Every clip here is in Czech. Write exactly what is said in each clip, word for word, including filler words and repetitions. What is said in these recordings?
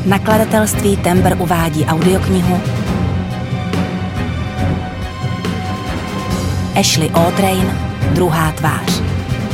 Nakladatelství Tembr uvádí audioknihu Ashley Autrain, Druhá tvář.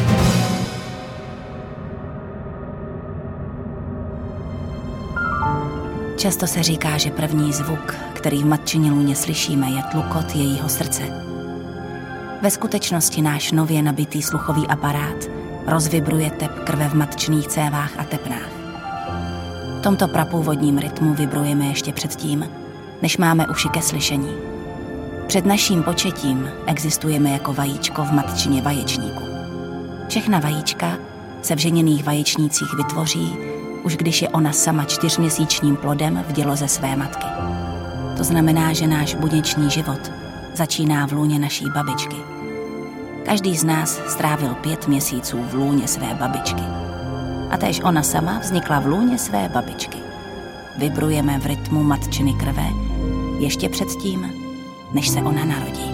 Často se říká, že první zvuk, který v matčině lůně slyšíme, je tlukot jejího srdce. Ve skutečnosti náš nově nabitý sluchový aparát rozvibruje tep krve v matčných cévách a tepnách. V tomto prapůvodním rytmu vibrujeme ještě předtím, než máme uši ke slyšení. Před naším početím existujeme jako vajíčko v matčině vaječníku. Všechna vajíčka se v ženěných vaječnících vytvoří, už když je ona sama čtyřměsíčním plodem v děloze své matky. To znamená, že náš buněční život začíná v lůně naší babičky. Každý z nás strávil pět měsíců v lůně své babičky. A též ona sama vznikla v lůně své babičky. Vibrujeme v rytmu matčiny krve ještě předtím, než se ona narodí.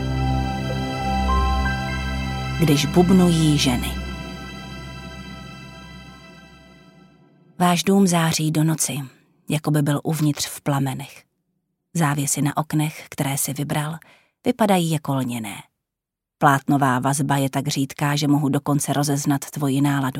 Když bubnují ženy. Váš dům září do noci, jako by byl uvnitř v plamenech. Závěsy na oknech, které si vybral, vypadají jako lněné. Plátnová vazba je tak řídká, že mohu dokonce rozeznat tvoji náladu.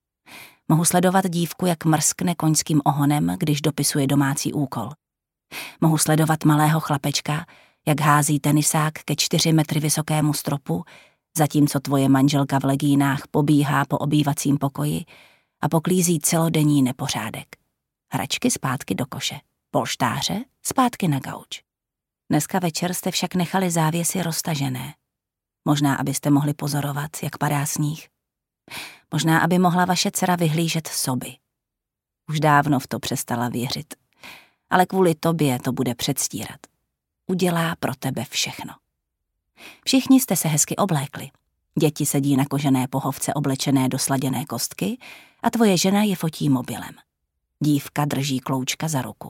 Mohu sledovat dívku, jak mrskne koňským ohonem, když dopisuje domácí úkol. Mohu sledovat malého chlapečka, jak hází tenisák ke čtyři metry vysokému stropu, zatímco tvoje manželka v legínách pobíhá po obývacím pokoji a poklízí celodenní nepořádek. Hračky zpátky do koše, polštáře zpátky na gauč. Dneska večer jste však nechali závěsy roztažené. Možná, abyste mohli pozorovat, jak padá sníh. Možná, aby mohla vaše dcera vyhlížet soby. Už dávno v to přestala věřit. Ale kvůli tobě to bude předstírat. Udělá pro tebe všechno. Všichni jste se hezky oblékli. Děti sedí na kožené pohovce oblečené do sladěné kostky a tvoje žena je fotí mobilem. Dívka drží kloučka za ruku.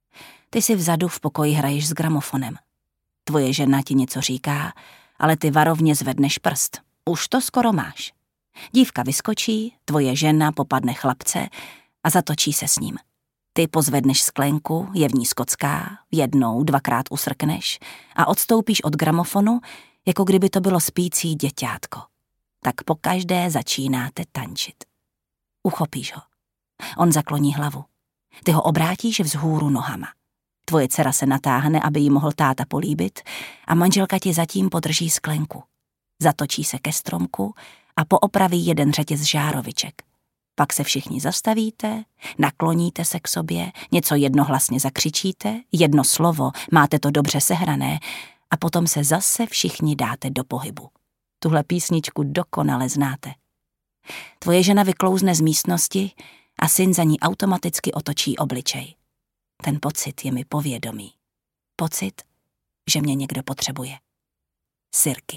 Ty si vzadu v pokoji hraješ s gramofonem. Tvoje žena ti něco říká, ale ty varovně zvedneš prst. Už to skoro máš. Dívka vyskočí, tvoje žena popadne chlapce a zatočí se s ním. Ty pozvedneš sklenku, je v ní skocká, jednou, dvakrát usrkneš a odstoupíš od gramofonu, jako kdyby to bylo spící děťátko. Tak pokaždé začínáte tančit. Uchopíš ho. On zakloní hlavu. Ty ho obrátíš vzhůru nohama. Tvoje dcera se natáhne, aby jí mohl táta políbit a manželka ti zatím podrží sklenku. Zatočí se ke stromku a poopraví jeden řetěz žároviček. Pak se všichni zastavíte, nakloníte se k sobě, něco jednohlasně zakřičíte, jedno slovo, máte to dobře sehrané a potom se zase všichni dáte do pohybu. Tuhle písničku dokonale znáte. Tvoje žena vyklouzne z místnosti a syn za ní automaticky otočí obličej. Ten pocit je mi povědomý. Pocit, že mě někdo potřebuje. Sirky.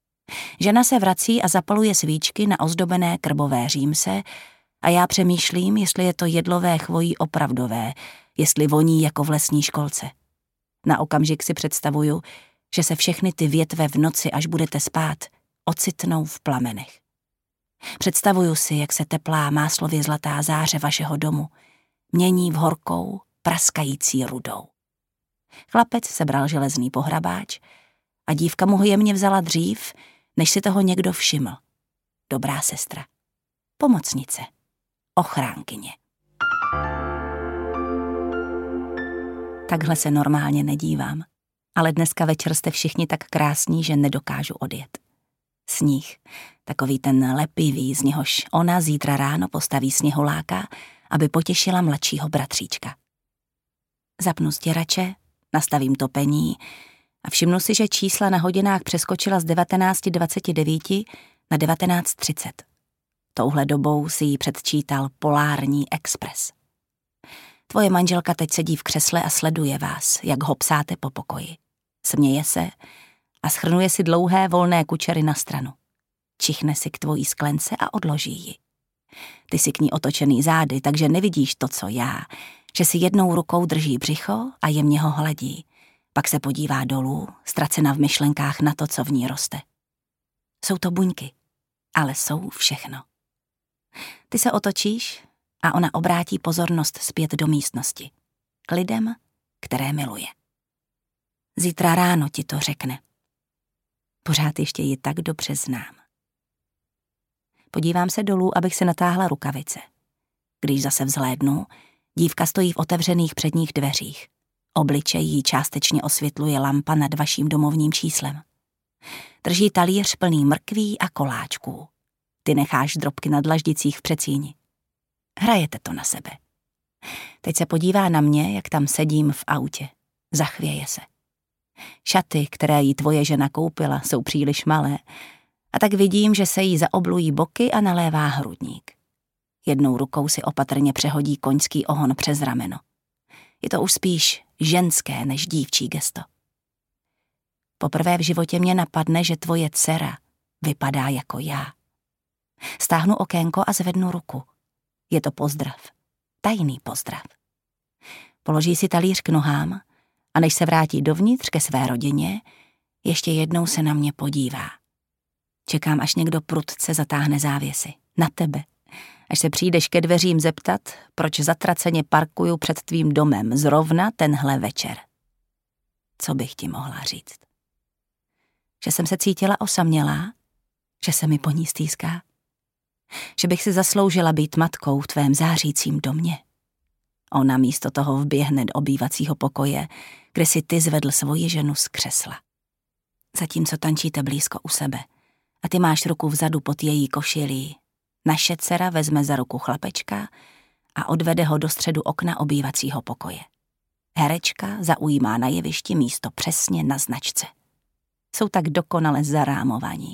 Žena se vrací a zapaluje svíčky na ozdobené krbové římse a já přemýšlím, jestli je to jedlové chvojí opravdové, jestli voní jako v lesní školce. Na okamžik si představuju, že se všechny ty větve v noci, až budete spát, ocitnou v plamenech. Představuju si, jak se teplá máslově zlatá záře vašeho domu mění v horkou, praskající rudou. Chlapec sebral železný pohrabáč a dívka mu ho jemně vzala dřív, než si toho někdo všiml. Dobrá sestra. Pomocnice. Ochránkyně. Takhle se normálně nedívám, ale dneska večer jste všichni tak krásní, že nedokážu odjet. Sníh, takový ten lepivý, z něhož ona zítra ráno postaví sněhuláka, aby potěšila mladšího bratříčka. Zapnu stěrače, nastavím topení a všimnu si, že čísla na hodinách přeskočila z devatenáct dvacet devět na devatenáct třicet. Touhle dobou si ji předčítal Polární expres. Tvoje manželka teď sedí v křesle a sleduje vás, jak ho psáte po pokoji. Směje se a schrnuje si dlouhé volné kučery na stranu. Čichne si k tvojí sklence a odloží ji. Ty si k ní otočený zády, takže nevidíš to, co já, že si jednou rukou drží břicho a jemně ho hladí. Pak se podívá dolů, ztracena v myšlenkách na to, co v ní roste. Jsou to buňky, ale jsou všechno. Ty se otočíš a ona obrátí pozornost zpět do místnosti. k lidem, které miluje. Zítra ráno ti to řekne. Pořád ještě ji tak dobře znám. Podívám se dolů, abych si natáhla rukavice. Když zase vzhlédnu, dívka stojí v otevřených předních dveřích. Obličej jí částečně osvětluje lampa nad vaším domovním číslem. Drží talíř plný mrkví a koláčků. Ty necháš drobky na dlaždicích v předsíni. Hrajete to na sebe. Teď se podívá na mě, jak tam sedím v autě. Zachvěje se. Šaty, které jí tvoje žena koupila, jsou příliš malé, a tak vidím, že se jí zaoblují boky a nalévá hrudník. Jednou rukou si opatrně přehodí koňský ohon přes rameno. Je to už spíš ženské než dívčí gesto. Poprvé v životě mě napadne, že tvoje dcera vypadá jako já. Stáhnu okénko a zvednu ruku. Je to pozdrav. Tajný pozdrav. Položí si talíř k nohám a než se vrátí dovnitř ke své rodině, ještě jednou se na mě podívá. Čekám, až někdo prudce zatáhne závěsy. Na tebe. Až se přijdeš ke dveřím zeptat, proč zatraceně parkuju před tvým domem zrovna tenhle večer. Co bych ti mohla říct? Že jsem se cítila osamělá? Že se mi po ní stýská? Že bych si zasloužila být matkou v tvém zářícím domě? Ona místo toho vběhne do obývacího pokoje, kde si ty zvedl svoji ženu z křesla. Zatímco tančíte blízko u sebe a ty máš ruku vzadu pod její košilí, naše dcera vezme za ruku chlapečka a odvede ho do středu okna obývacího pokoje. Herečka zaujímá na jevišti místo přesně na značce. Jsou tak dokonale zarámovaní.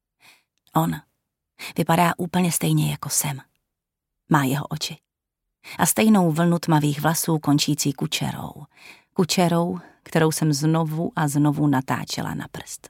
On vypadá úplně stejně jako jsem. Má jeho oči. A stejnou vlnu tmavých vlasů končící kučerou. Kučerou, kterou jsem znovu a znovu natáčela na prst.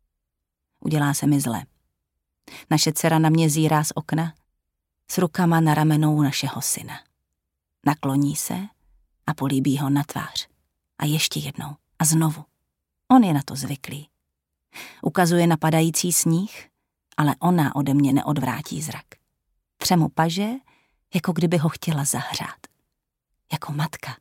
Udělá se mi zle. Naše dcera na mě zírá z okna, s rukama na ramenou našeho syna. Nakloní se a políbí ho na tvář. A ještě jednou. A znovu. On je na to zvyklý. Ukazuje napadající sníh, ale ona ode mě neodvrátí zrak. Tře mu paže, jako kdyby ho chtěla zahřát. Jako matka.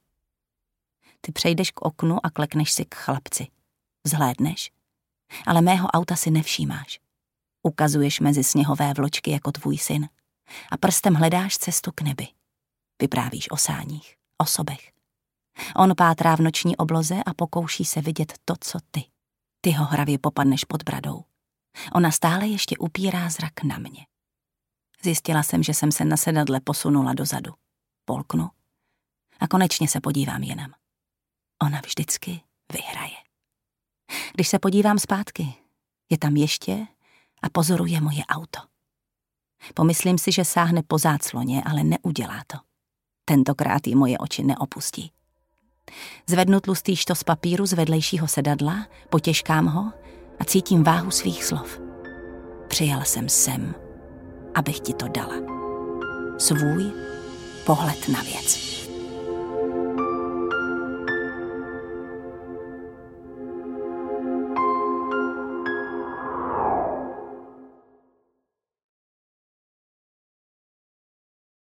Ty přejdeš k oknu a klekneš si k chlapci. Vzhlédneš, ale mého auta si nevšímáš. Ukazuješ mezi sněhové vločky jako tvůj syn a prstem hledáš cestu k nebi. Vyprávíš o sáních, o sobech. On pátrá v noční obloze a pokouší se vidět to, co ty. Ty ho hravě popadneš pod bradou. Ona stále ještě upírá zrak na mě. Zjistila jsem, že jsem se na sedadle posunula dozadu. Polknu a konečně se podívám jinam. Ona vždycky vyhraje. Když se podívám zpátky, je tam ještě a pozoruje moje auto. Pomyslím si, že sáhne po zácloně, ale neudělá to. Tentokrát jí moje oči neopustí. Zvednu tlustý štos papíru z vedlejšího sedadla, potěžkám ho a cítím váhu svých slov. Přijela jsem sem, abych ti to dala. Svůj pohled na věc.